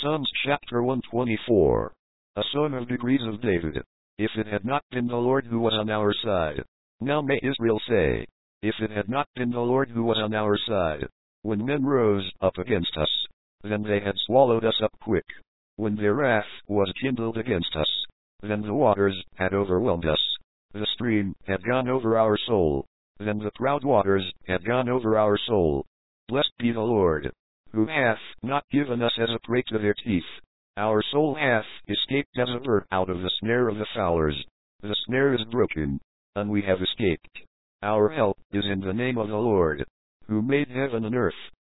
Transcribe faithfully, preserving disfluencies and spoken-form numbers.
Psalms chapter one twenty-four. A song of degrees of David. If it had not been the Lord who was on our side. Now may Israel say, if it had not been the Lord who was on our side. When men rose up against us, then they had swallowed us up quick. When their wrath was kindled against us, then the waters had overwhelmed us. The stream had gone over our soul, then the proud waters had gone over our soul. Blessed be the Lord, who hath not given us as a prey to their teeth. Our soul hath escaped as a bird out of the snare of the fowlers. The snare is broken, and we have escaped. Our help is in the name of the Lord, who made heaven and earth.